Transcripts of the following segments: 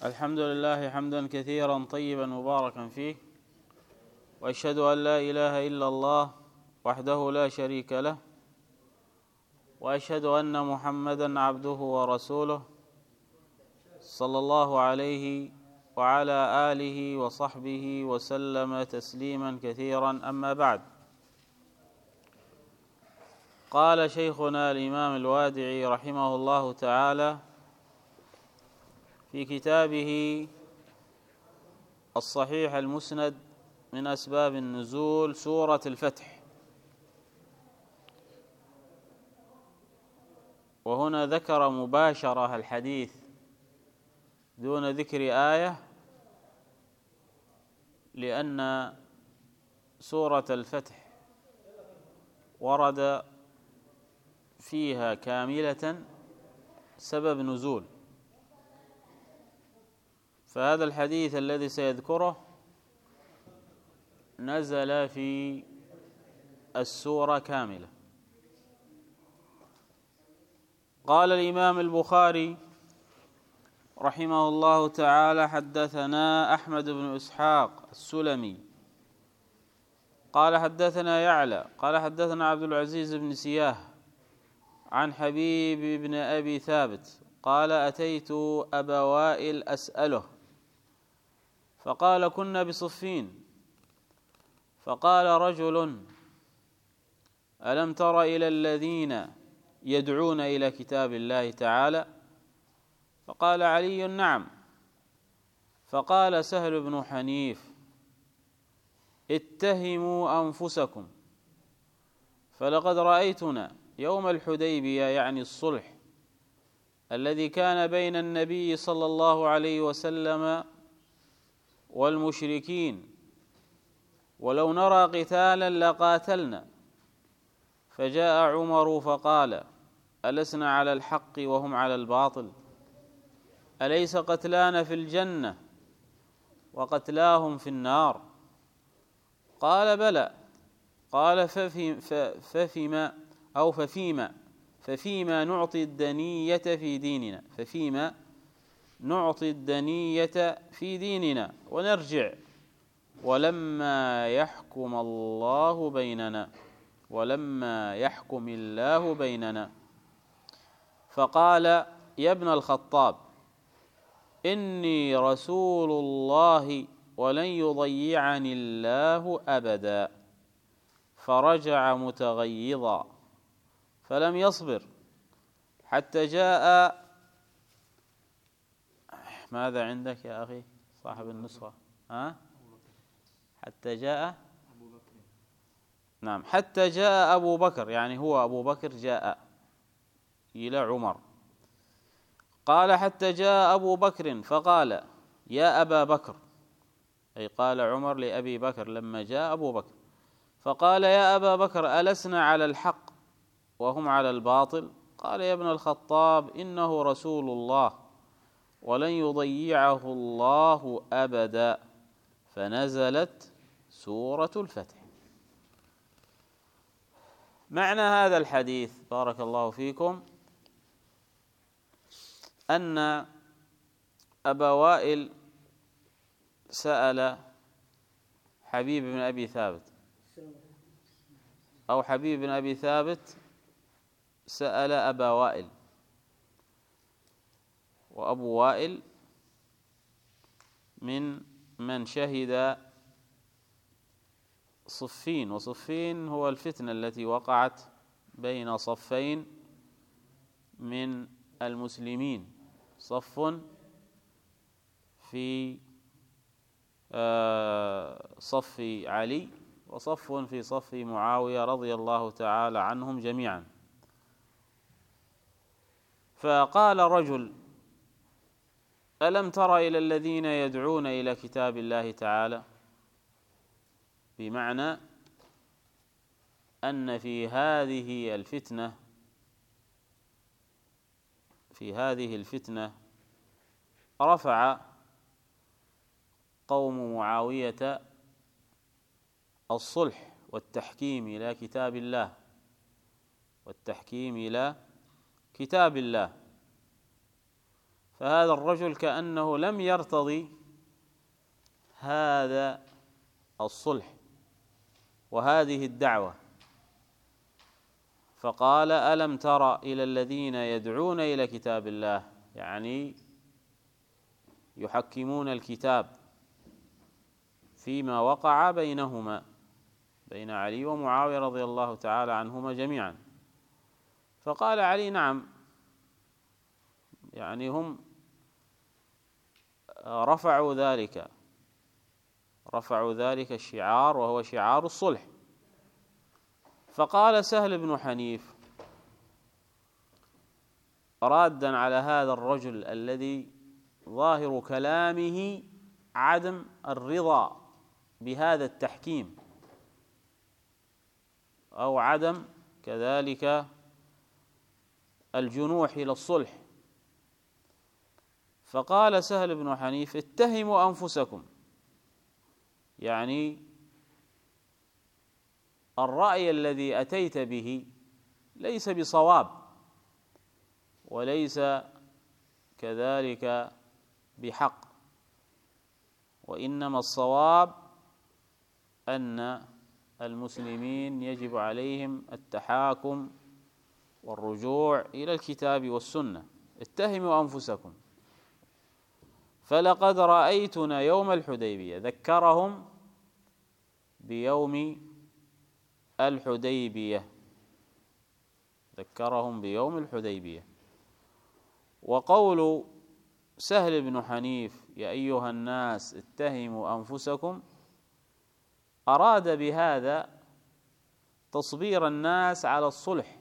الحمد لله حمدا كثيرا طيبا مباركا فيه، وأشهد أن لا إله إلا الله وحده لا شريك له، وأشهد أن محمدا عبده ورسوله صلى الله عليه وعلى آله وصحبه وسلم تسليما كثيرا. أما بعد، قال شيخنا الإمام الوادعي رحمه الله تعالى في كتابه الصحيح المسند من أسباب النزول سورة الفتح، وهنا ذكر مباشرة الحديث دون ذكر آية، لأن سورة الفتح ورد فيها كاملة سبب نزول، فهذا الحديث الذي سيذكره نزل في السورة كاملة. قال الإمام البخاري رحمه الله تعالى: حدثنا أحمد بن إسحاق السلمي قال حدثنا يعلى قال حدثنا عبد العزيز بن سياه عن حبيب بن أبي ثابت قال: أتيت أبا وائل أسأله، فقال: كنا بصفين، فقال رجل: ألم تر إلى الذين يدعون إلى كتاب الله تعالى؟ فقال علي: نعم. فقال سهل بن حنيف: اتهموا أنفسكم، فلقد رأيتنا يوم الحديبية، يعني الصلح الذي كان بين النبي صلى الله عليه وسلم والمشركين، ولو نرى قتالا لقاتلنا. فجاء عمر فقال: ألسنا على الحق وهم على الباطل؟ أليس قتلانا في الجنة وقتلاهم في النار؟ قال: بلى. قال: ففيما نعطي الدنية في ديننا، ففيما نعطي الدنية في ديننا ونرجع ولما يحكم الله بيننا، ولما يحكم الله بيننا. فقال: يا ابن الخطاب، إني رسول الله ولن يضيعني الله أبدا. فرجع متغيظا، فلم يصبر حتى جاء، ماذا عندك يا أخي صاحب النسخة؟ حتى جاء أبو بكر. نعم، حتى جاء أبو بكر، يعني هو أبو بكر جاء إلى عمر. قال: حتى جاء أبو بكر فقال: يا أبا بكر، أي قال عمر لأبي بكر لما جاء أبو بكر، فقال: يا أبا بكر، ألسنا على الحق وهم على الباطل؟ قال: يا ابن الخطاب، إنه رسول الله ولن يضيعه الله أبدا. فنزلت سورة الفتح. معنى هذا الحديث بارك الله فيكم أن أبا وائل سأل حبيب بن أبي ثابت، أو حبيب بن أبي ثابت سأل أبا وائل، وأبو وائل من شهد صفين، وصفين هو الفتنة التي وقعت بين صفين من المسلمين، صف في صف علي، وصف في صف معاوية رضي الله تعالى عنهم جميعا. فقال رجل: ألم تر إلى الذين يدعون إلى كتاب الله تعالى؟ بمعنى أن في هذه الفتنة رفع قوم معاوية الصلح والتحكيم إلى كتاب الله، فهذا الرجل كأنه لم يرتضي هذا الصلح وهذه الدعوة، فقال: ألم تر إلى الذين يدعون إلى كتاب الله، يعني يحكمون الكتاب فيما وقع بينهما، بين علي ومعاوية رضي الله تعالى عنهما جميعا. فقال علي: نعم، يعني هم رفعوا ذلك الشعار، وهو شعار الصلح. فقال سهل بن حنيف رادا على هذا الرجل الذي ظاهر كلامه عدم الرضا بهذا التحكيم، أو عدم كذلك الجنوح إلى الصلح، فقال سهل بن حنيف: اتهموا أنفسكم، يعني الرأي الذي أتيت به ليس بصواب، وليس كذلك بحق، وإنما الصواب أن المسلمين يجب عليهم التحاكم والرجوع إلى الكتاب والسنة. اتهموا أنفسكم. فلقد رأيتنا يوم الحديبية، ذكرهم بيوم الحديبية، وقول سهل بن حنيف: يا أيها الناس اتهموا أنفسكم، أراد بهذا تصبير الناس على الصلح،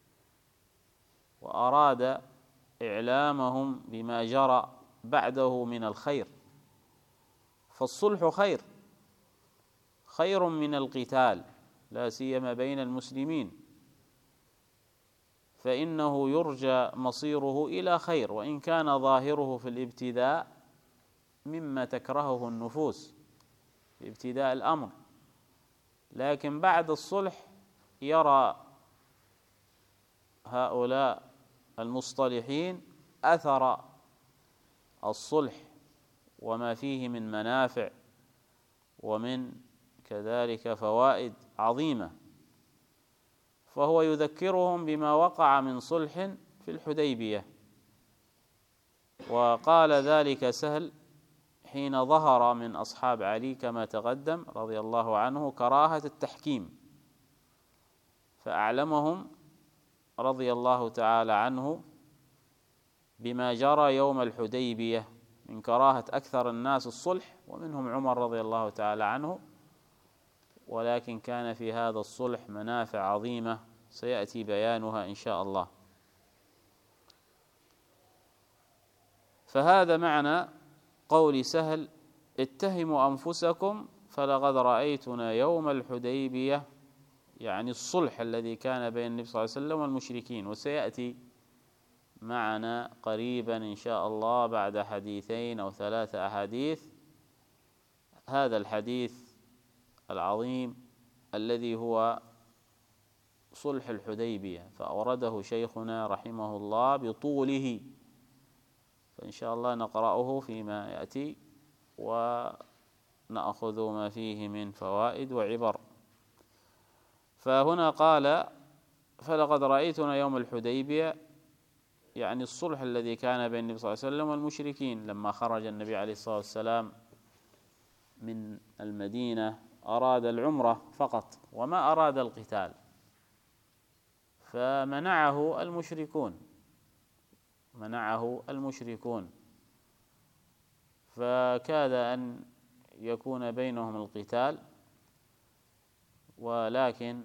وأراد إعلامهم بما جرى بعده من الخير، فالصلح خير من القتال، لا سيما بين المسلمين، فإنه يرجى مصيره إلى خير، وإن كان ظاهره في الابتداء مما تكرهه النفوس في ابتداء الأمر، لكن بعد الصلح يرى هؤلاء المصطلحين أثر الصلح وما فيه من منافع ومن كذلك فوائد عظيمة، فهو يذكرهم بما وقع من صلح في الحديبية. وقال ذلك سهل حين ظهر من أصحاب علي كما تقدم رضي الله عنه كراهة التحكيم، فأعلمهم رضي الله تعالى عنه بما جرى يوم الحديبية من كراهة أكثر الناس الصلح، ومنهم عمر رضي الله تعالى عنه، ولكن كان في هذا الصلح منافع عظيمة سيأتي بيانها إن شاء الله. فهذا معنى قول سهل: اتهموا أنفسكم فلقد رأيتنا يوم الحديبية، يعني الصلح الذي كان بين النبي صلى الله عليه وسلم والمشركين، وسيأتي معنا قريبا إن شاء الله بعد حديثين أو 3 أحاديث هذا الحديث العظيم الذي هو صلح الحديبية، فأورده شيخنا رحمه الله بطوله، فإن شاء الله نقرأه فيما يأتي ونأخذ ما فيه من فوائد وعبر. فهنا قال: فلقد رأيتنا يوم الحديبية، يعني الصلح الذي كان بين النبي صلى الله عليه وسلم والمشركين لما خرج النبي عليه الصلاة والسلام من المدينة، أراد العمرة فقط وما أراد القتال، فمنعه المشركون، فكاد أن يكون بينهم القتال، ولكن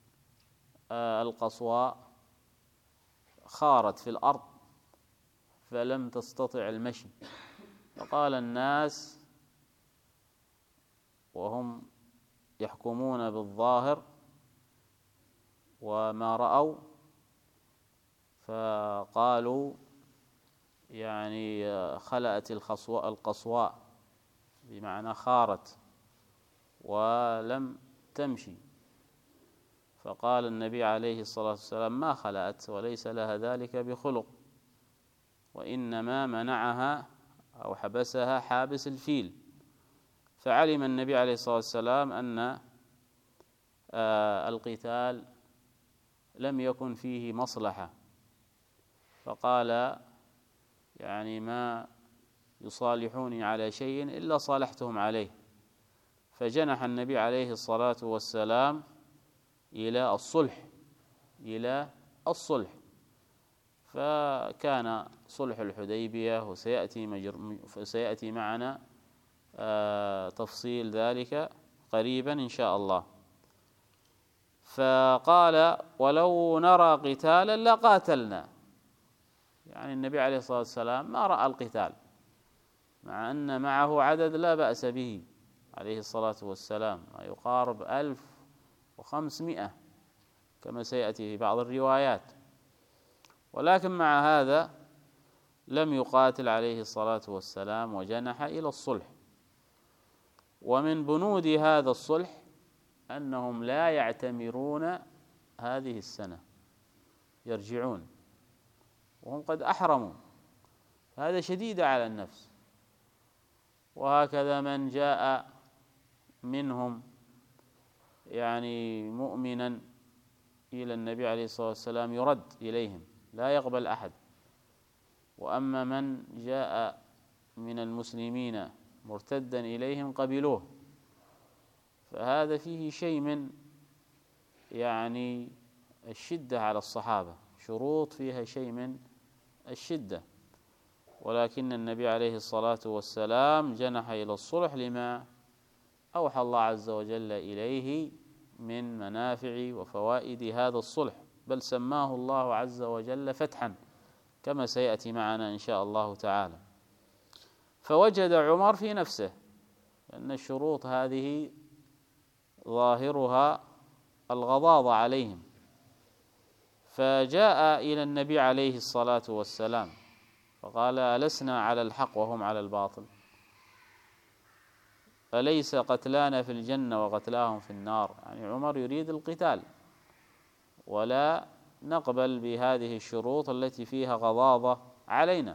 القصواء خارت في الأرض فلم تستطع المشي، فقال الناس وهم يحكمون بالظاهر وما رأوا، فقالوا يعني خلأت القصواء بمعنى خارت ولم تمشي، فقال النبي عليه الصلاة والسلام: ما خلأت وليس لها ذلك بخلق، وإنما منعها أو حبسها حابس الفيل. فعلم النبي عليه الصلاة والسلام أن القتال لم يكن فيه مصلحة، فقال يعني ما يصالحوني على شيء إلا صالحتهم عليه. فجنح النبي عليه الصلاة والسلام إلى الصلح، فكان صلح الحديبية، وسيأتي معنا تفصيل ذلك قريبا إن شاء الله. فقال ولو نرى قتالا لقاتلنا، يعني النبي عليه الصلاة والسلام ما رأى القتال، مع أن معه عدد لا بأس به عليه الصلاة والسلام، ما يقارب 1500 كما سيأتي في بعض الروايات، ولكن مع هذا لم يقاتل عليه الصلاة والسلام وجنح إلى الصلح. ومن بنود هذا الصلح أنهم لا يعتمرون هذه السنة، يرجعون وهم قد أحرموا، هذا شديد على النفس. وهكذا من جاء منهم يعني مؤمنا إلى النبي عليه الصلاة والسلام يرد إليهم، لا يقبل أحد. وأما من جاء من المسلمين مرتدا إليهم قبلوه، فهذا فيه شيء من يعني الشدة على الصحابة، شروط فيها شيء من الشدة. ولكن النبي عليه الصلاة والسلام جنح إلى الصلح لما أوحى الله عز وجل إليه من منافع وفوائد هذا الصلح، بل سماه الله عز وجل فتحا كما سيأتي معنا إن شاء الله تعالى. فوجد عمر في نفسه أن الشروط هذه ظاهرها الغضاضة عليهم، فجاء إلى النبي عليه الصلاة والسلام فقال ألسنا على الحق وهم على الباطل؟ أليس قتلانا في الجنة وقتلاهم في النار؟ يعني عمر يريد القتال، ولا نقبل بهذه الشروط التي فيها غضاضة علينا.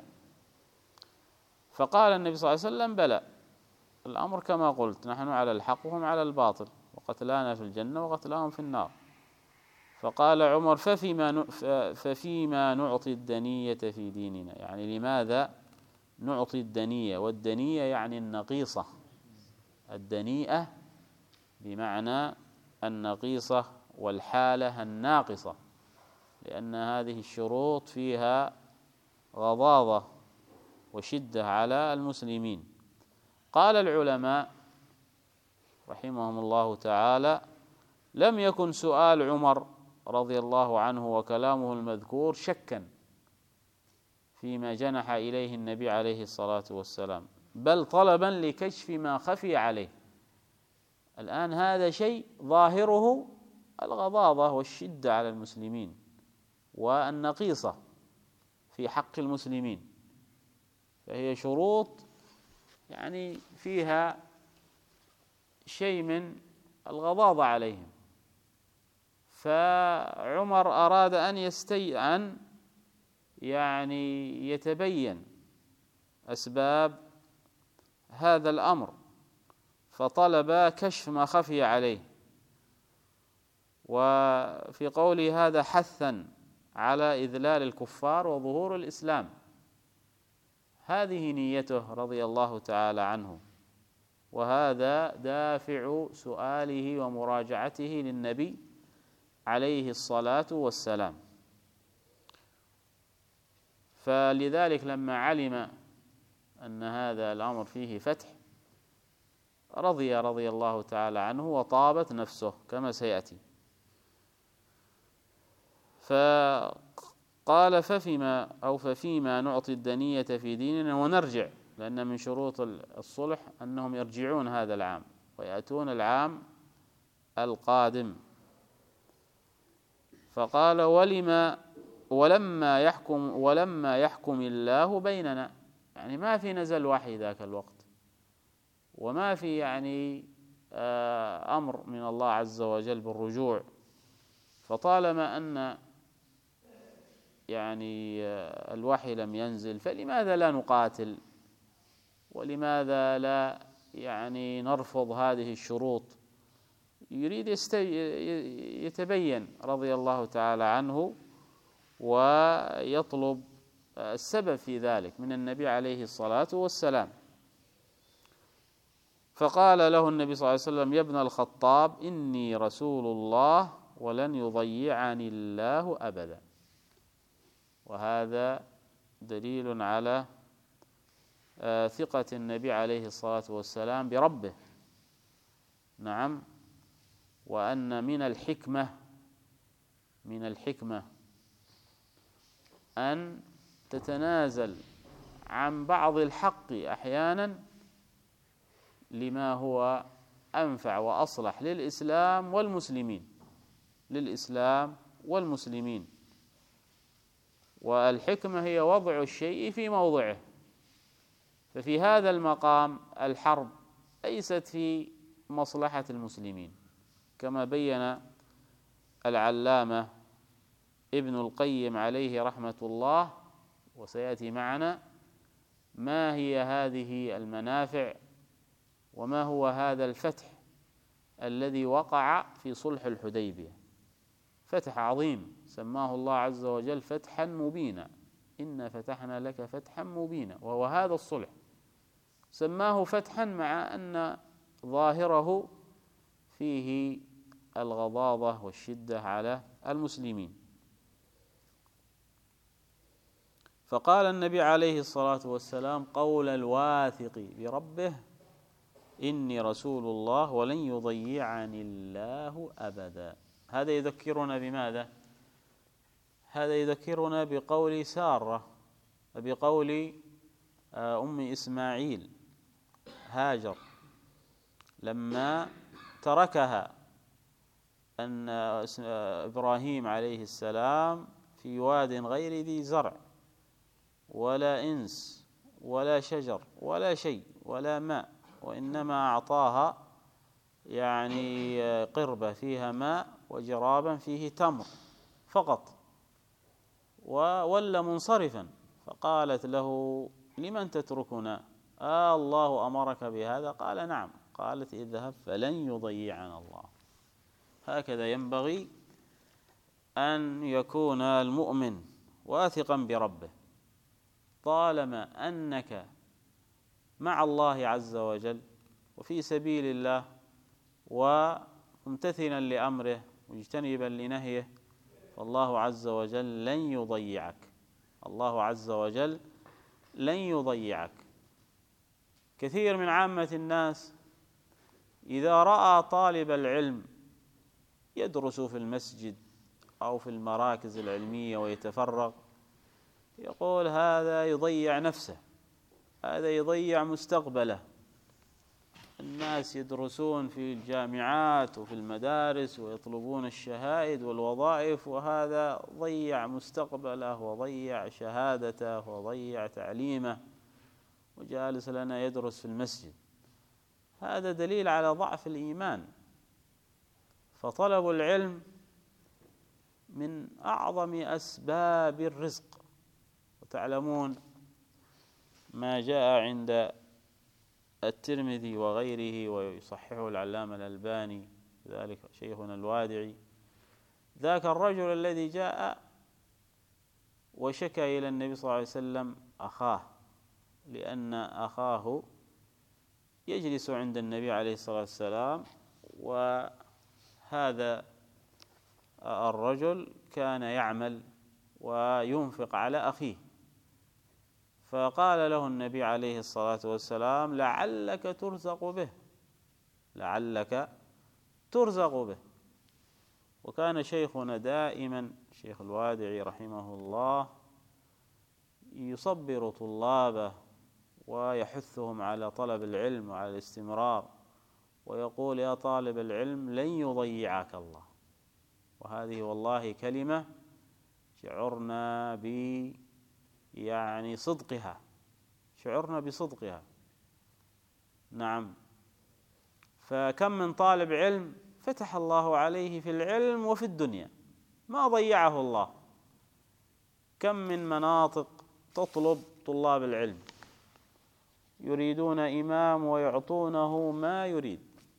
فقال النبي صلى الله عليه وسلم بلى، الأمر كما قلت، نحن على الحق وهم على الباطل، وقتلانا في الجنة وقتلاهم في النار. فقال عمر ففيما نعطي الدنية في ديننا، يعني لماذا نعطي الدنية؟ والدنية يعني النقيصة، الدنيئة بمعنى النقيصة، والحالة الناقصة، لأن هذه الشروط فيها غضاضة وشدة على المسلمين. قال العلماء رحمهم الله تعالى لم يكن سؤال عمر رضي الله عنه وكلامه المذكور شكا فيما جنح إليه النبي عليه الصلاة والسلام، بل طلبا لكشف ما خفي عليه. الآن هذا شيء ظاهره الغضاضة والشدة على المسلمين والنقيصة في حق المسلمين، فهي شروط يعني فيها شيء من الغضاضة عليهم. فعمر أراد أن يعني يتبين أسباب هذا الأمر، فطلب كشف ما خفي عليه. وفي قوله هذا حثا على إذلال الكفار وظهور الإسلام، هذه نيته رضي الله تعالى عنه، وهذا دافع سؤاله ومراجعته للنبي عليه الصلاة والسلام. فلذلك لما علم أن هذا الأمر فيه فتح رضي الله تعالى عنه وطابت نفسه كما سيأتي. فقال ففيما نعطي الدنية في ديننا ونرجع، لأن من شروط الصلح أنهم يرجعون هذا العام ويأتون العام القادم. فقال ولما يحكم الله بيننا، يعني ما في نزل وحي ذاك الوقت، وما في يعني أمر من الله عز وجل بالرجوع. فطالما أن يعني الوحي لم ينزل، فلماذا لا نقاتل؟ ولماذا لا يعني نرفض هذه الشروط؟ يريد يتبين رضي الله تعالى عنه، ويطلب السبب في ذلك من النبي عليه الصلاة والسلام. فقال له النبي صلى الله عليه وسلم: يا ابن الخطاب، إني رسول الله ولن يضيعني الله أبدا. وهذا دليل على ثقة النبي عليه الصلاة والسلام بربه. نعم. وأن من الحكمة أن تتنازل عن بعض الحق أحيانا لما هو أنفع وأصلح للإسلام والمسلمين. والحكمة هي وضع الشيء في موضعه. ففي هذا المقام الحرب ليست في مصلحة المسلمين، كما بين العلامة ابن القيم عليه رحمة الله، وسيأتي معنا ما هي هذه المنافع وما هو هذا الفتح الذي وقع في صلح الحديبية. فتح عظيم سماه الله عز وجل فتحا مبينا، إنا فتحنا لك فتحا مبينا، وهو هذا الصلح. سماه فتحا مع أن ظاهره فيه الغضاضة والشدة على المسلمين. فقال النبي عليه الصلاة والسلام قول الواثق بربه: إني رسول الله ولن يضيعني الله أبدا. هذا يذكرنا بماذا؟ هذا يذكرنا بقول سارة، بقول أم إسماعيل هاجر لما تركها أن إبراهيم عليه السلام في واد غير ذي زرع ولا إنس ولا شجر ولا شيء ولا ماء، وإنما أعطاها يعني قربة فيها ماء وجرابا فيه تمر فقط، وولى منصرفا. فقالت له: لمن تتركنا؟ الله أمرك بهذا؟ قال: نعم. قالت: اذهب فلن يضيعنا الله. هكذا ينبغي أن يكون المؤمن واثقا بربه، طالما أنك مع الله عز وجل وفي سبيل الله وممتثلا لأمره مجتنبا لنهيه، فالله عز وجل لن يضيعك. الله عز وجل لن يضيعك. كثير من عامة الناس إذا رأى طالب العلم يدرس في المسجد أو في المراكز العلمية ويتفرغ، يقول: هذا يضيع نفسه، هذا يضيع مستقبله. الناس يدرسون في الجامعات وفي المدارس ويطلبون الشهائد والوظائف، وهذا ضيع مستقبله وضيع شهادته وضيع تعليمه، وجالس لنا يدرس في المسجد. هذا دليل على ضعف الإيمان. فطلب العلم من أعظم أسباب الرزق. وتعلمون ما جاء عند الترمذي وغيره ويصححه العلامة الألباني، ذلك شيخنا الوادعي، ذاك الرجل الذي جاء وشكى إلى النبي صلى الله عليه وسلم أخاه، لأن أخاه يجلس عند النبي عليه الصلاة والسلام، وهذا الرجل كان يعمل وينفق على أخيه. فقال له النبي عليه الصلاة والسلام: لعلك ترزق به. وكان شيخنا دائما شيخ الوادعي رحمه الله يصبر طلابه ويحثهم على طلب العلم وعلى الاستمرار، ويقول: يا طالب العلم لن يضيعك الله. وهذه والله كلمة شعرنا بصدقها. نعم. فكم من طالب علم فتح الله عليه في العلم وفي الدنيا ما ضيعه الله. كم من مناطق تطلب طلاب العلم، يريدون إمام ويعطونه ما يريد،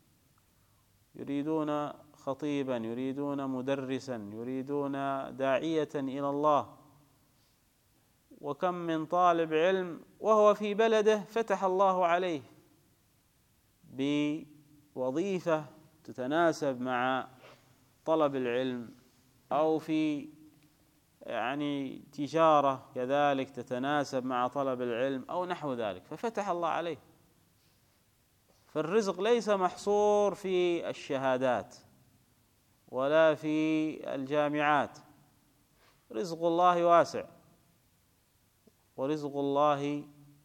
يريدون خطيبا، يريدون مدرسا، يريدون داعية إلى الله. وكم من طالب علم وهو في بلده فتح الله عليه بوظيفة تتناسب مع طلب العلم، أو في تجارة كذلك تتناسب مع طلب العلم أو نحو ذلك، ففتح الله عليه. فالرزق ليس محصور في الشهادات ولا في الجامعات، رزق الله واسع، ورزق الله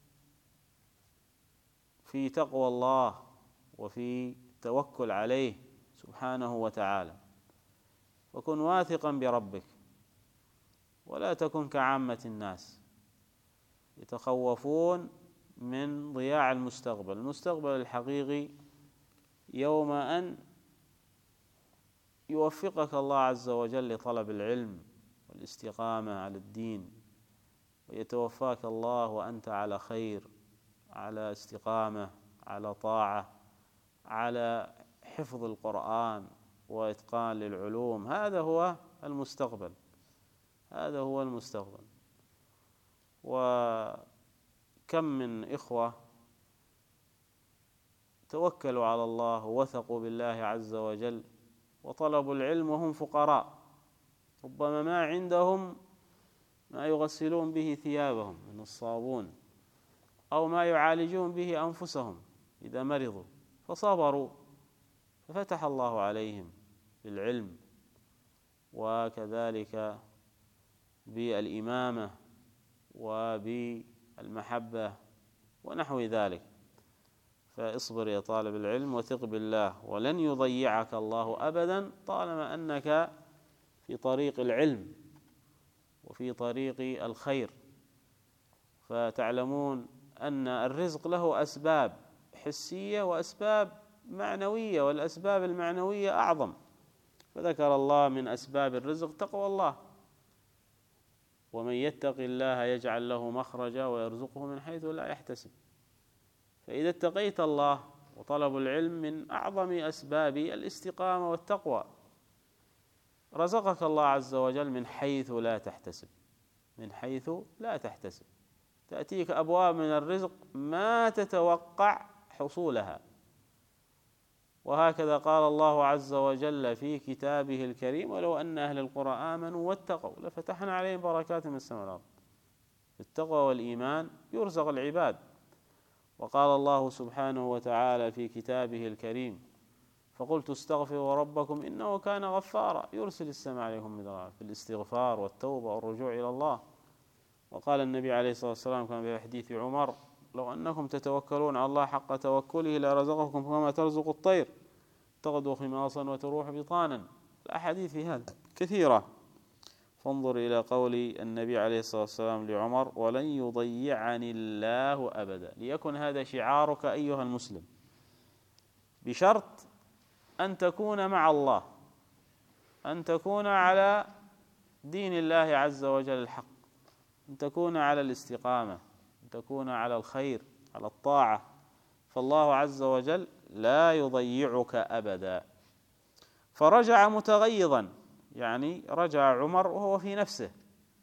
في تقوى الله وفي التوكل عليه سبحانه وتعالى. وكن واثقا بربك، ولا تكن كعامة الناس يتخوفون من ضياع المستقبل. المستقبل الحقيقي يوم أن يوفقك الله عز وجل لطلب العلم والاستقامة على الدين، ويتوفاك الله وأنت على خير، على استقامة، على طاعة، على حفظ القرآن وإتقان للعلوم. هذا هو المستقبل، هذا هو المستقبل. وكم من إخوة توكلوا على الله ووثقوا بالله عز وجل وطلبوا العلم وهم فقراء، ربما ما عندهم ما يغسلون به ثيابهم من الصابون، أو ما يعالجون به أنفسهم إذا مرضوا، فصبروا ففتح الله عليهم بالعلم، وكذلك بالإمامة وبالمحبة ونحو ذلك. فاصبر يا طالب العلم وثق بالله، ولن يضيعك الله أبدا طالما أنك في طريق العلم وفي طريق الخير. فتعلمون أن الرزق له أسباب حسية وأسباب معنوية، والأسباب المعنوية أعظم. فذكر الله من أسباب الرزق تقوى الله: ومن يتق الله يجعل له مخرجا ويرزقه من حيث لا يحتسب. فإذا اتقيت الله، وطلب العلم من أعظم أسباب الاستقامة والتقوى، رزقك الله عز وجل من حيث لا تحتسب، من حيث لا تحتسب. تأتيك أبواب من الرزق ما تتوقع حصولها. وهكذا قال الله عز وجل في كتابه الكريم: ولو أن أهل القرى آمنوا واتقوا لفتحنا عليهم بركات من السماء والأرض. بالتقوى والإيمان يرزق العباد. وقال الله سبحانه وتعالى في كتابه الكريم: فقلت استغفروا ربكم إنه كان غفارا يرسل السماء عليكم مدرارا، في الاستغفار والتوبة والرجوع إلى الله. وقال النبي عليه الصلاة والسلام كما في حديث عمر: لو أنكم تتوكلون على الله حق توكله لرزقكم كما ترزق الطير تغدو خماصا وتروح بطانا. الأحاديث في هذا كثيرة. فانظر إلى قول النبي عليه الصلاة والسلام لعمر: ولن يضيعني الله أبدا. ليكن هذا شعارك أيها المسلم، بشرط أن تكون مع الله، أن تكون على دين الله عز وجل الحق، أن تكون على الاستقامة، أن تكون على الخير، على الطاعة، فالله عز وجل لا يضيعك أبدا. فرجع متغيظا، يعني رجع عمر وهو في نفسه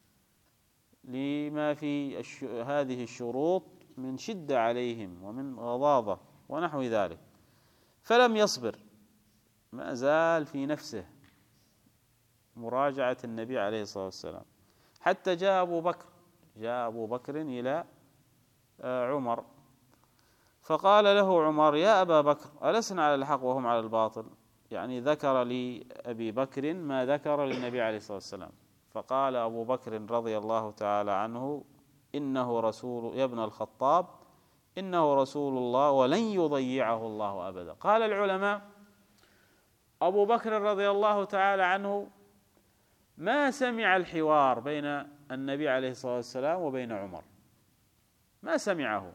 لما في هذه الشروط من شدة عليهم ومن غضاضة ونحو ذلك، فلم يصبر، ما زال في نفسه مراجعة النبي عليه الصلاة والسلام، حتى جاء أبو بكر إلى عمر، فقال له عمر: يا أبا بكر، ألسنا على الحق وهم على الباطل؟ يعني ذكر لأبي بكر ما ذكر للنبي عليه الصلاة والسلام. فقال أبو بكر رضي الله تعالى عنه: إنه رسول يا ابن الخطاب، إنه رسول الله ولن يضيعه الله أبدا. قال العلماء: أبو بكر رضي الله تعالى عنه ما سمع الحوار بين النبي عليه الصلاة والسلام وبين عمر، ما سمعه،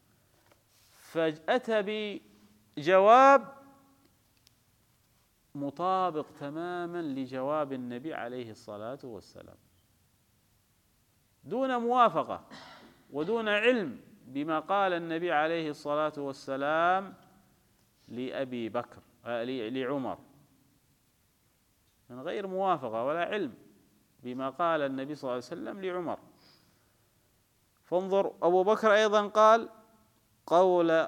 فأتى بجواب مطابق تماما لجواب النبي عليه الصلاة والسلام. دون موافقة ودون علم بما قال النبي عليه الصلاة والسلام لأبي بكر لعمر، من غير موافقة ولا علم بما قال النبي صلى الله عليه وسلم لعمر. فانظر، أبو بكر أيضا قال قول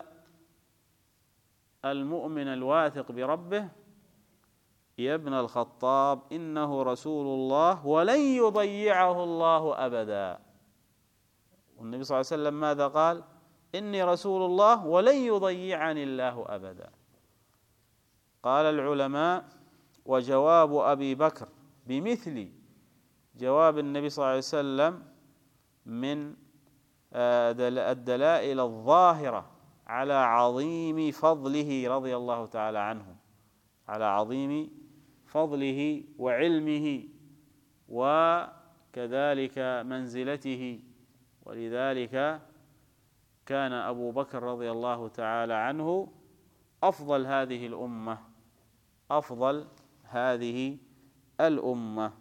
المؤمن الواثق بربه: يا ابن الخطاب إنه رسول الله ولن يضيعه الله أبدا. والنبي صلى الله عليه وسلم ماذا قال؟ إني رسول الله ولن يضيعني الله أبدا. قال العلماء: وجواب أبي بكر بمثل جواب النبي صلى الله عليه وسلم من الدلائل الظاهرة على عظيم فضله رضي الله تعالى عنه، على عظيم فضله وعلمه وكذلك منزلته. ولذلك كان أبو بكر رضي الله تعالى عنه أفضل هذه الأمة، أفضل هذه الأمة.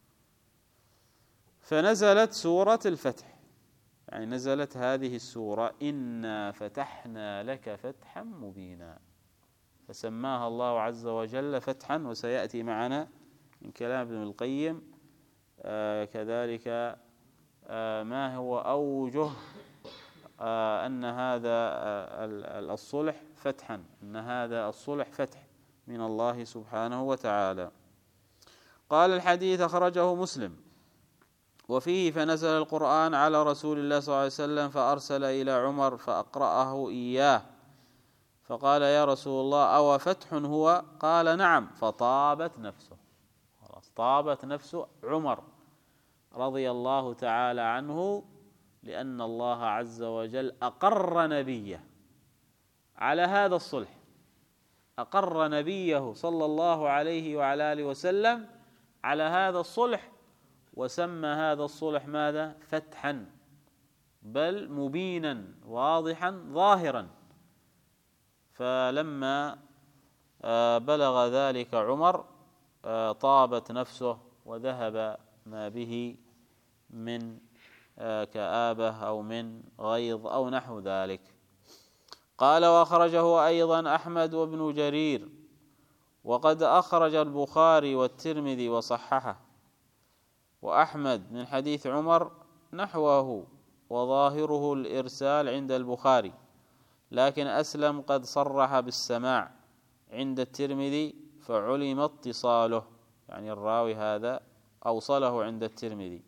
فنزلت سورة الفتح، يعني نزلت هذه السورة: إنا فتحنا لك فتحا مبينا، فسماها الله عز وجل فتحا. وسيأتي معنا من كلام ابن القيم كذلك ما هو أوجه أن هذا الصلح فتحا، أن هذا الصلح فتح من الله سبحانه وتعالى. قال: الحديث أخرجه مسلم وفيه: فنزل القرآن على رسول الله صلى الله عليه وسلم فأرسل إلى عمر فأقرأه إياه، فقال: يا رسول الله أو فتح هو؟ قال: نعم. فطابت نفسه، خلاص طابت نفس عمر رضي الله تعالى عنه، لأن الله عز وجل أقر نبيه على هذا الصلح، أقر نبيه صلى الله عليه وعلى آله وسلم على هذا الصلح، وسمى هذا الصلح ماذا؟ فتحا، بل مبينا واضحا ظاهرا. فلما بلغ ذلك عمر طابت نفسه وذهب ما به من كآبة أو من غيظ أو نحو ذلك. قال: وأخرجه أيضا أحمد وابن جرير، وقد أخرج البخاري والترمذي وصححه، وأحمد من حديث عمر نحوه، وظاهره الإرسال عند البخاري، لكن أسلم قد صرح بالسماع عند الترمذي فعلم اتصاله، يعني الراوي هذا أوصله عند الترمذي،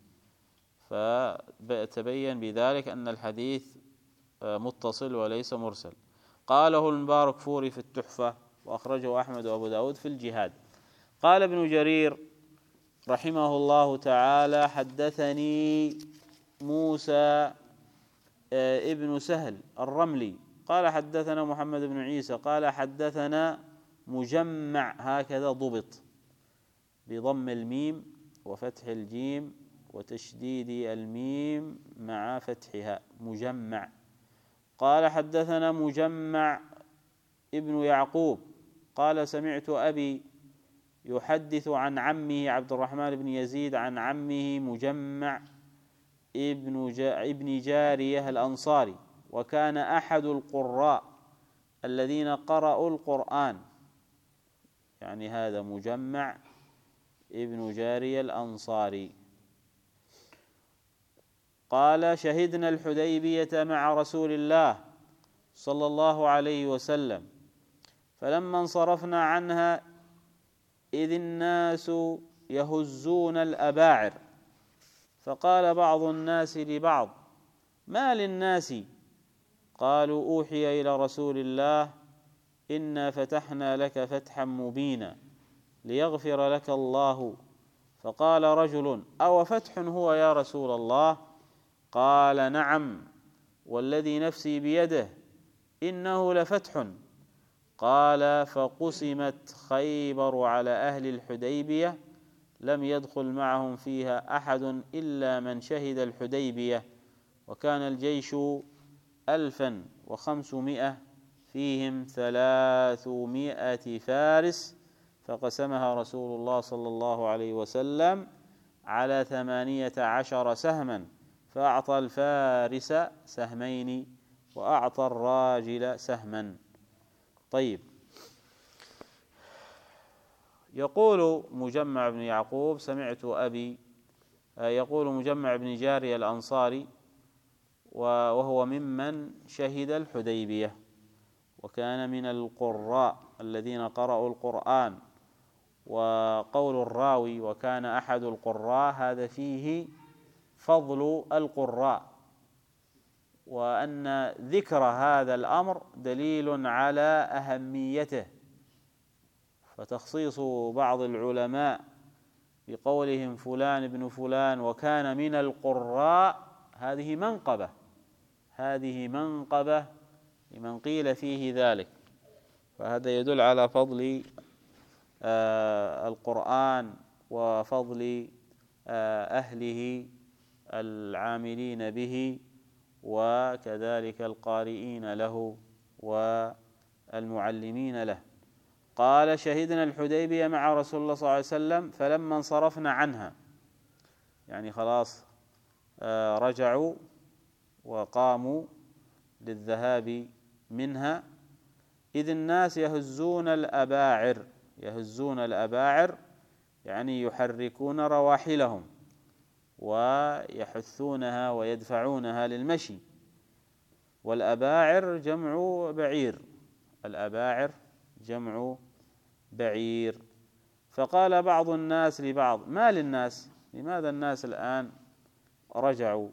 فتبين بذلك أن الحديث متصل وليس مرسل. قاله المباركفوري في التحفة، وأخرجه أحمد وأبو داود في الجهاد. قال ابن جرير رحمه الله تعالى: حدثني موسى ابن سهل الرملي قال حدثنا محمد بن عيسى قال حدثنا مجمع، هكذا ضبط بضم الميم وفتح الجيم وتشديد الميم مع فتحها، مجمع. قال حدثنا مجمع ابن يعقوب قال سمعت أبي يحدث عن عمه عبد الرحمن بن يزيد عن عمه مجمع ابن جارية الأنصاري، وكان أحد القراء الذين قرأوا القرآن، يعني هذا مجمع ابن جارية الأنصاري. قال شهدنا الحديبية مع رسول الله صلى الله عليه وسلم، فلما انصرفنا عنها إذ الناس يهزون الأباعر، فقال بعض الناس لبعض ما للناس؟ قالوا أوحي إلى رسول الله إنا فتحنا لك فتحا مبينا ليغفر لك الله. فقال رجل أو فتح هو يا رسول الله؟ قال نعم والذي نفسي بيده إنه لفتح. قال فقسمت خيبر على أهل الحديبية، لم يدخل معهم فيها أحد إلا من شهد الحديبية، وكان الجيش 1500 فيهم 300 فارس، فقسمها رسول الله صلى الله عليه وسلم على 18 سهما، فأعطى الفارس سهمين وأعطى الراجل سهما. طيب، يقول مجمع بن يعقوب سمعت أبي يقول مجمع بن جارية الأنصاري وهو ممن شهد الحديبية وكان من القراء الذين قرأوا القرآن، وقول الراوي وكان أحد القراء هذا فيه فضل القراء، وأن ذكر هذا الأمر دليل على أهميته. فتخصيص بعض العلماء بقولهم فلان ابن فلان وكان من القراء هذه منقبة لمن قيل فيه ذلك، فهذا يدل على فضل القرآن وفضل أهله العاملين به وكذلك القارئين له والمعلمين له. قال: شهدنا الحديبية مع رسول الله صلى الله عليه وسلم فلما انصرفنا عنها، يعني خلاص رجعوا وقاموا للذهاب منها، إذ الناس يهزون الأباعر يعني يحركون رواحلهم ويحثونها ويدفعونها للمشي، والأباعر جمع بعير. فقال بعض الناس لبعض: ما للناس؟ لماذا الناس الآن رجعوا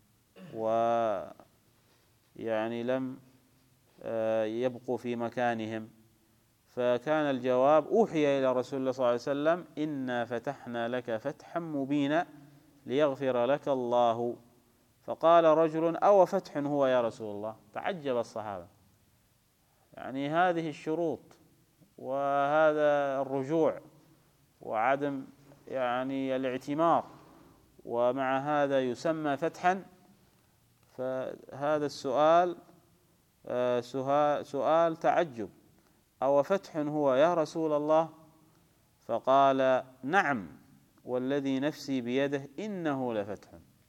ويعني لم يبقوا في مكانهم؟ فكان الجواب: أوحي إلى رسول الله صلى الله عليه وسلم: إنا فتحنا لك فتحا مبينا ليغفر لك الله. فقال رجل: أو فتح هو يا رسول الله؟ تعجب الصحابة، يعني هذه الشروط وهذا الرجوع وعدم يعني الاعتمار، ومع هذا يسمى فتحا؟ فهذا السؤال سؤال تعجب. أو فتح هو يا رسول الله؟ فقال: نعم والذي نفسي بيده إنه لفتح.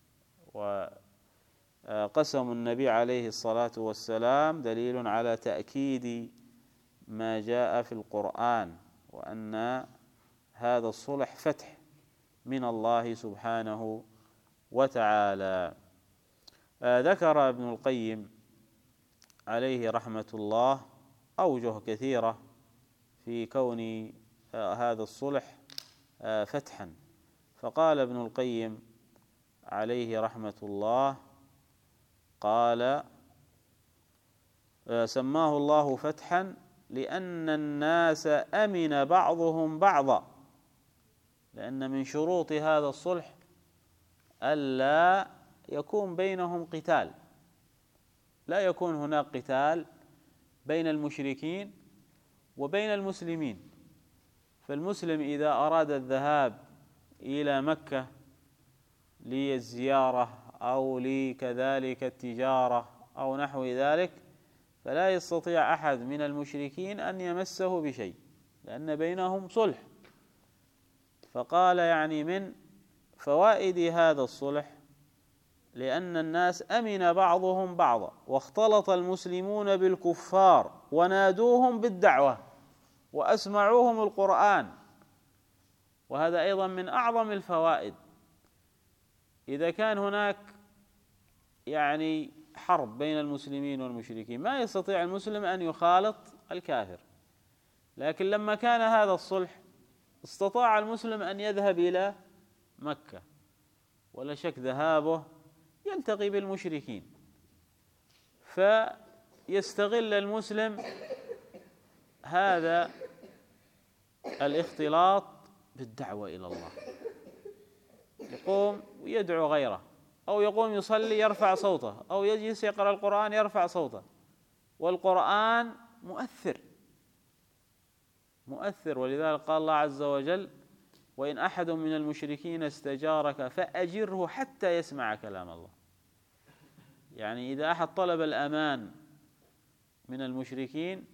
وقسم النبي عليه الصلاة والسلام دليل على تأكيد ما جاء في القرآن، وأن هذا الصلح فتح من الله سبحانه وتعالى. ذكر ابن القيم عليه رحمة الله أوجه كثيرة في كون هذا الصلح فتحا. فقال ابن القيم عليه رحمة الله قال: سماه الله فتحا لأن الناس أمن بعضهم بعضا، لأن من شروط هذا الصلح ألا يكون بينهم قتال، لا يكون هناك قتال بين المشركين وبين المسلمين. فالمسلم إذا أراد الذهاب إلى مكة للزيارة أو لكذلك التجارة أو نحو ذلك فلا يستطيع أحد من المشركين أن يمسه بشيء، لأن بينهم صلح. فقال يعني من فوائد هذا الصلح لأن الناس أمن بعضهم بعضا، واختلط المسلمون بالكفار ونادوهم بالدعوة وأسمعوهم القرآن، وهذا أيضا من أعظم الفوائد. إذا كان هناك يعني حرب بين المسلمين والمشركين ما يستطيع المسلم أن يخالط الكافر، لكن لما كان هذا الصلح استطاع المسلم أن يذهب إلى مكة، ولا شك ذهابه يلتقي بالمشركين، فيستغل المسلم هذا الاختلاط بالدعوة إلى الله، يقوم ويدعو غيره، أو يقوم يصلي يرفع صوته، أو يجلس يقرأ القرآن يرفع صوته، والقرآن مؤثر. ولذلك قال الله عز وجل: وإن أحد من المشركين استجارك فأجره حتى يسمع كلام الله. يعني إذا أحد طلب الأمان من المشركين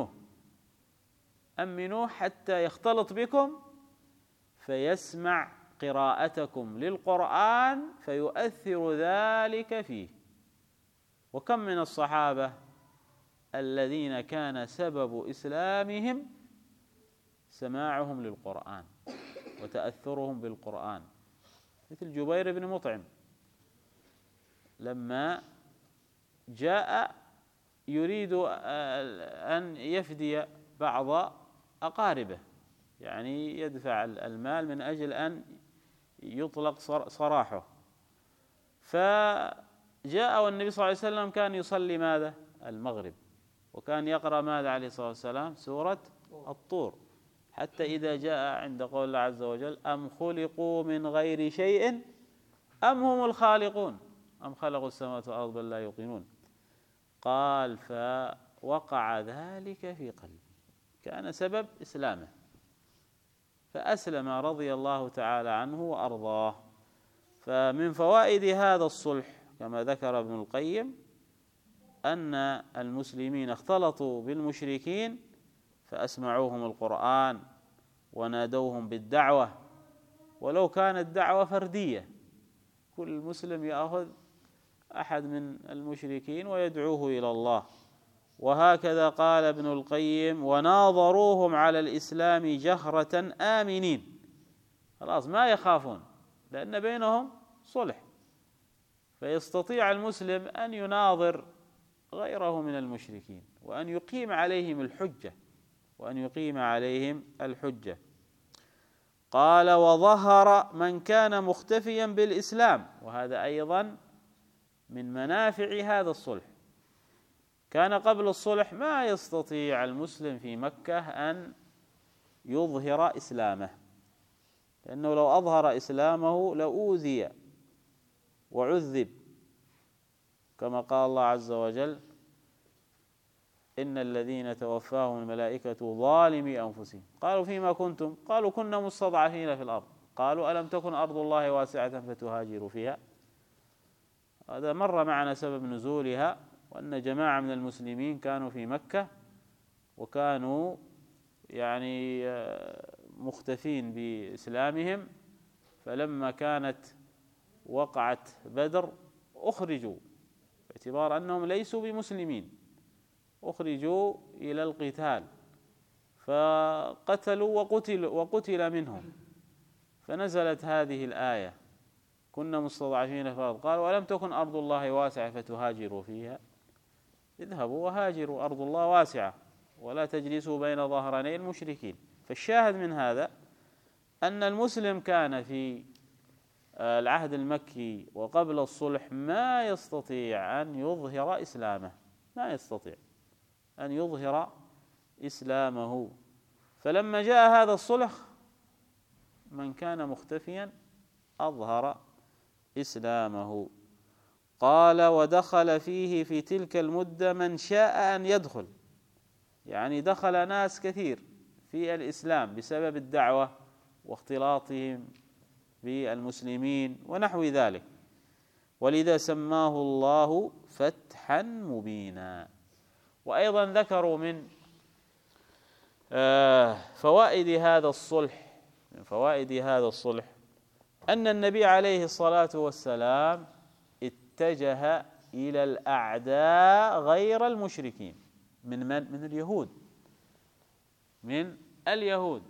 فأمنوه حتى يختلط بكم فيسمع قراءتكم للقرآن فيؤثر ذلك فيه. وكم من الصحابة الذين كان سبب إسلامهم سماعهم للقرآن وتأثرهم بالقرآن، مثل جبير بن مطعم لما جاء يريد أن يفدي بعض أقاربه، يعني يدفع المال من أجل أن يطلق سراحه، فجاء والنبي صلى الله عليه وسلم كان يصلي ماذا؟ المغرب، وكان يقرأ ماذا عليه الصلاة والسلام؟ سورة الطور، حتى إذا جاء عند قول الله عز وجل أم خلقوا من غير شيء أم هم الخالقون أم خلقوا السماوات والأرض بل لا يوقنون، قال فوقع ذلك في قلبي، كان سبب إسلامه فأسلم رضي الله تعالى عنه وأرضاه. فمن فوائد هذا الصلح كما ذكر ابن القيم أن المسلمين اختلطوا بالمشركين فأسمعوهم القرآن ونادوهم بالدعوة، ولو كانت دعوة فردية، كل مسلم يأخذ أحد من المشركين ويدعوه إلى الله. وهكذا قال ابن القيم وناظروهم على الإسلام جهرة آمنين، خلاص ما يخافون لأن بينهم صلح، فيستطيع المسلم أن يناظر غيره من المشركين وأن يقيم عليهم الحجة قال وظهر من كان مختفيا بالإسلام، وهذا أيضا من منافع هذا الصلح. كان قبل الصلح ما يستطيع المسلم في مكة أن يظهر إسلامه، لأنه لو أظهر إسلامه لأوذي وعذب، كما قال الله عز وجل إن الذين توفاهم الملائكة ظالمي أنفسهم قالوا فيما كنتم قالوا كنا مستضعفين في الأرض قالوا ألم تكن أرض الله واسعة فتهاجروا فيها. هذا مر معنا سبب نزولها، وأن جماعة من المسلمين كانوا في مكة وكانوا يعني مختفين بإسلامهم، فلما كانت وقعت بدر أخرجوا باعتبار أنهم ليسوا بمسلمين، أخرجوا إلى القتال فقتلوا وقتل منهم، فنزلت هذه الآية كنا مستضعفين في الأرض قالوا ولم تكن أرض الله واسعة فتهاجروا فيها اذهبوا وهاجروا أرض الله واسعة ولا تجلسوا بين ظهراني المشركين. فالشاهد من هذا أن المسلم كان في العهد المكي وقبل الصلح ما يستطيع أن يظهر إسلامه، ما يستطيع أن يظهر إسلامه، فلما جاء هذا الصلح من كان مختفيا أظهر إسلامه. قال ودخل فيه في تلك المدة من شاء أن يدخل، يعني دخل ناس كثير في الإسلام بسبب الدعوة واختلاطهم بالمسلمين ونحو ذلك، ولذا سماه الله فتحا مبينا. وأيضا ذكروا من فوائد هذا الصلح أن النبي عليه الصلاة والسلام اتجه إلى الأعداء غير المشركين من اليهود،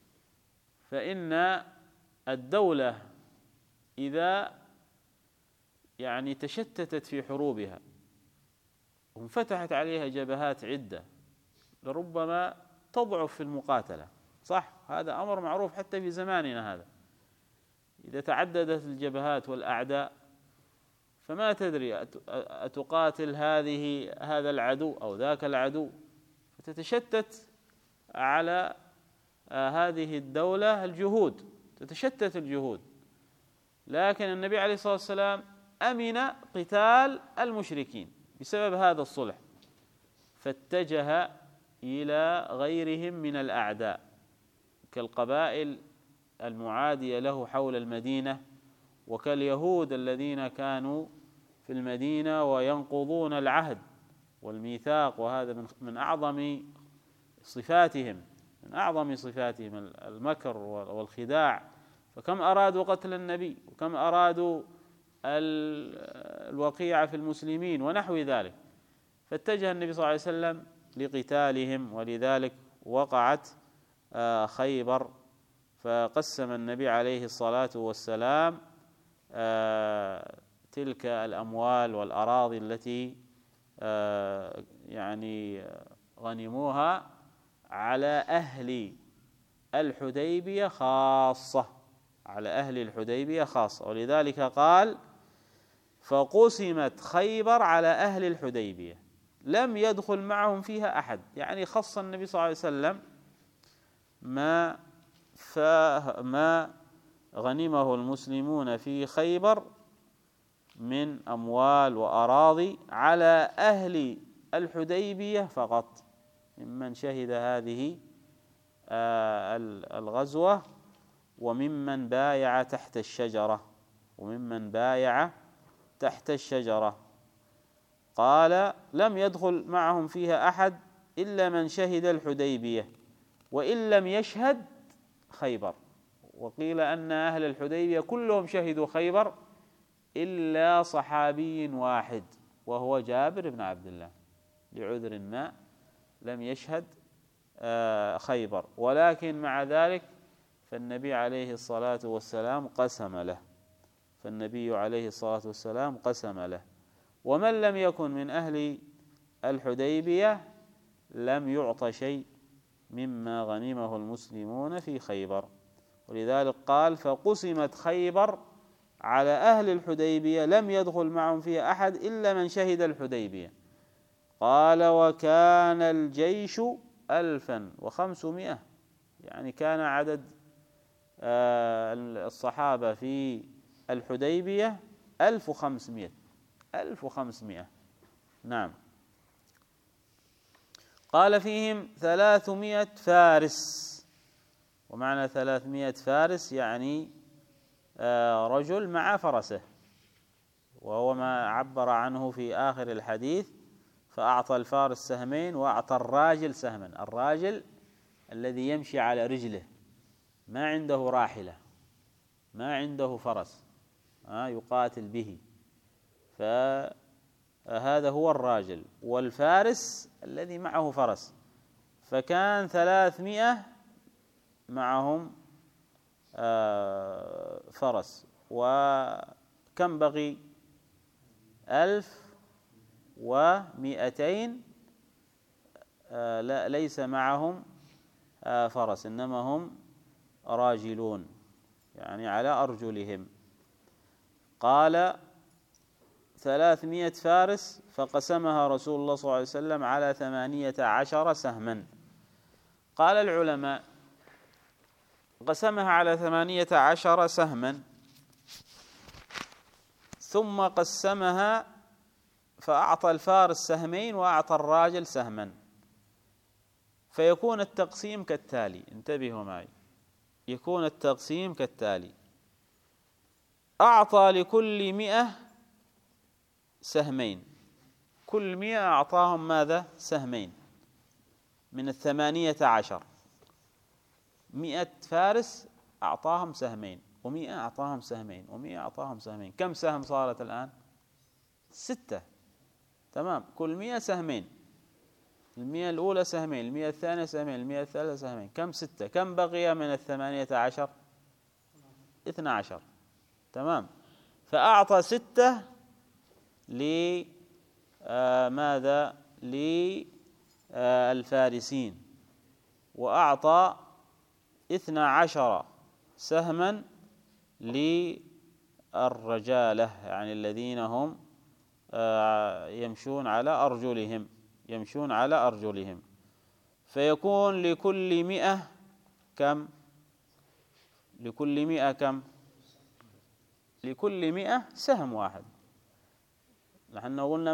فإن الدولة إذا يعني تشتتت في حروبها وانفتحت عليها جبهات عدة لربما تضعف في المقاتلة، صح، هذا أمر معروف حتى في زماننا هذا، إذا تعددت الجبهات والأعداء فما تدري أتقاتل هذا العدو أو ذاك العدو، فتتشتت على هذه الدولة تتشتت الجهود. لكن النبي عليه الصلاة والسلام أمن قتال المشركين بسبب هذا الصلح، فاتجه إلى غيرهم من الأعداء كالقبائل المعادية له حول المدينة، وكاليهود الذين كانوا في المدينة وينقضون العهد والميثاق، وهذا من أعظم صفاتهم المكر والخداع فكم أرادوا قتل النبي، وكم أرادوا الوقيعة في المسلمين ونحو ذلك، فاتجه النبي صلى الله عليه وسلم لقتالهم، ولذلك وقعت خيبر. فقسم النبي عليه الصلاة والسلام تلك الأموال والأراضي التي يعني غنموها على أهل الحديبية خاصة، على أهل الحديبية خاصة. ولذلك قال فقسمت خيبر على أهل الحديبية لم يدخل معهم فيها أحد، يعني خص النبي صلى الله عليه وسلم ما غنمه المسلمون في خيبر من أموال وأراضي على أهل الحديبية فقط، ممن شهد هذه الغزوة وممن بايع تحت الشجرة، وممن بايع تحت الشجرة. قال لم يدخل معهم فيها أحد إلا من شهد الحديبية وإن لم يشهد خيبر. وقيل أن أهل الحديبية كلهم شهدوا خيبر إلا صحابي واحد وهو جابر بن عبد الله، لعذر ما لم يشهد خيبر، ولكن مع ذلك فالنبي عليه الصلاة والسلام قسم له، فالنبي عليه الصلاة والسلام قسم له. ومن لم يكن من أهل الحديبية لم يعط شيء مما غنمه المسلمون في خيبر. ولذلك قال فقسمت خيبر على أهل الحديبية لم يدخل معهم فيها أحد إلا من شهد الحديبية. قال وكان الجيش 1500، يعني كان عدد الصحابة في الحديبية 1500. نعم. قال فيهم 300 فارس، ومعنى 300 فارس يعني رجل مع فرسه، وهو ما عبر عنه في آخر الحديث، فأعطى الفارس سهمين وأعطى الراجل سهما. الراجل الذي يمشي على رجله، ما عنده راحلة، ما عنده فرس يقاتل به، فهذا هو الراجل. والفارس الذي معه فرس، فكان 300 معهم فرس. وكم بقي؟ 1200 لا ليس معهم فرس، إنما هم راجلون يعني على أرجلهم. قال 300 فارس، فقسمها رسول الله صلى الله عليه وسلم على 18 سهما. قال العلماء قسمها على 18 سهما، ثم قسمها فأعطى الفارس سهمين وأعطى الراجل سهما، فيكون التقسيم كالتالي. انتبهوا معي، يكون التقسيم كالتالي: أعطى لكل 100 سهمين، كل 100 أعطاهم ماذا؟ سهمين من 18. 100 فارس أعطاهم سهمين، و100 أعطاهم سهمين، و100 أعطاهم سهمين. كم سهم صارت الآن؟ 6. تمام. كل 100 سهمين، 100 الأولى سهمين، 100 الثانية سهمين، 100 الثالثة سهمين، كم؟ 6. كم بقي من 18؟ 12. تمام. فأعطى 6 لماذا؟ للفارسين، وأعطى 12 سهما للرجالة، يعني الذين هم يمشون على أرجلهم، فيكون لكل 100 كم؟ لكل 100 كم؟ لكل 100 سهم واحد. نحن قلنا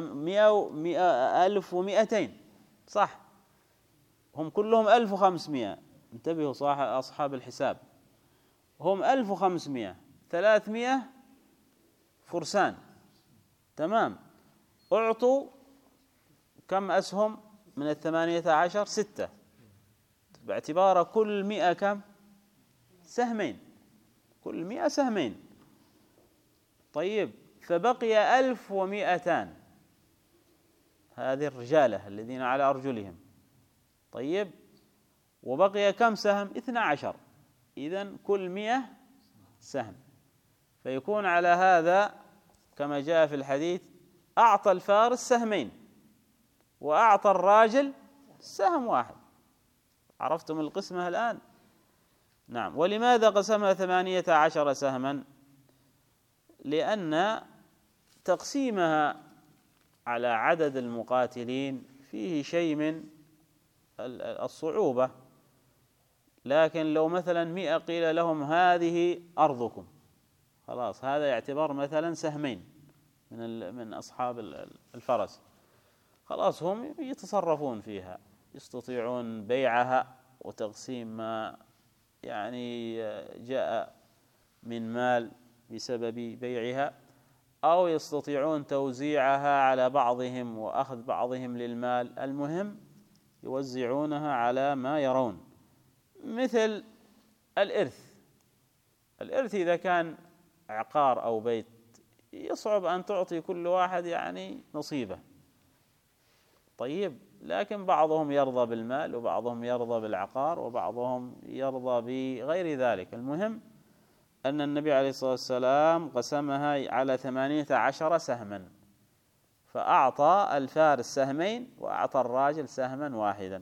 1200 صح؟ هم كلهم 1500. انتبهوا أصحاب الحساب، هم 1500، 300 فرسان. تمام. أعطوا كم أسهم من 18؟ 6، باعتبار كل 100 كم؟ سهمين. كل 100 سهمين. طيب، فبقي 1200، هذه الرجالة الذين على أرجلهم. طيب، وبقي كم سهم؟ 12. إذن كل 100 سهم. فيكون على هذا كما جاء في الحديث أعطى الفارس سهمين وأعطى الراجل سهم واحد. عرفتم القسمة الآن؟ نعم. ولماذا قسمها 18 سهما؟ لأن تقسيمها على عدد المقاتلين فيه شيء من الصعوبة. لكن لو مثلا 100 قيل لهم هذه أرضكم، خلاص هذا يعتبر مثلا سهمين من أصحاب الفرس، خلاص هم يتصرفون فيها، يستطيعون بيعها وتقسيم ما يعني جاء من مال بسبب بيعها، أو يستطيعون توزيعها على بعضهم وأخذ بعضهم للمال. المهم يوزعونها على ما يرون. مثل الإرث إذا كان عقار أو بيت يصعب أن تعطي كل واحد يعني نصيبه. طيب، لكن بعضهم يرضى بالمال وبعضهم يرضى بالعقار وبعضهم يرضى بغير ذلك. المهم أن النبي عليه الصلاة والسلام قسمها على 18 سهما، فأعطى الفارس سهمين وأعطى الراجل سهما واحدا.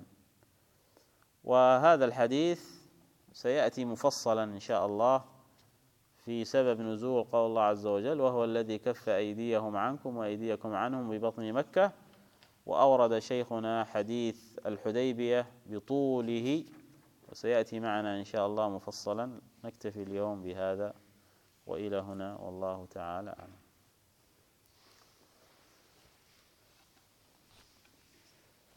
وهذا الحديث سيأتي مفصلا إن شاء الله في سبب نزول قول الله عز وجل: وهو الذي كف أيديهم عنكم وأيديكم عنهم ببطن مكة. وأورد شيخنا حديث الحديبية بطوله، وسيأتي معنا إن شاء الله مفصلا. نكتفي اليوم بهذا، وإلى هنا، والله تعالى أعلم.